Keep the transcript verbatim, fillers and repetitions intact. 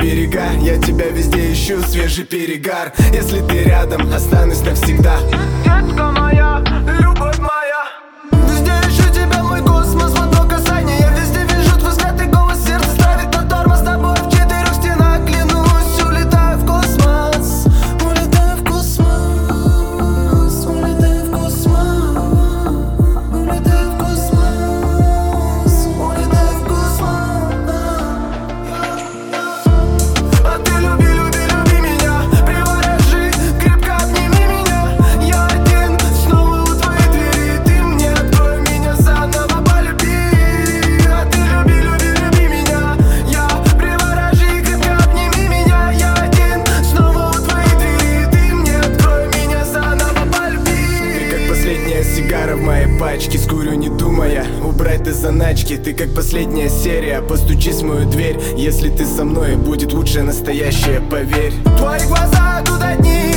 берега. Я тебя везде ищу, свежий перегар. Если ты рядом, останусь навсегда. Детка моя, любовь моя. Везде ищу тебя, мой космос, в одно касание. Я везде вижу твой взгляд и голос, сердце ставит на тормоз. С тобой в четырех стенах, клянусь, улетаю в космос. Улетаю в космос, улетаю в космос. Улетаю в космос, улетаю в космос. А ты люби, люби, люби меня, приворожи, крепко обними меня. Я один, снова у твоей двери, ты мне открой, меня заново полюби. А ты люби, люби, люби меня, я приворожи, крепко обними меня. Я один, снова у твоей двери, ты мне открой, меня заново полюби. Ты как последняя сигара в моей пачке, скурю не думая, убрать до заначки. Ты как последняя серия, постучись в мою дверь. Если ты со мной, будет лучшее настоящее, поверь. Твои глаза тут одни,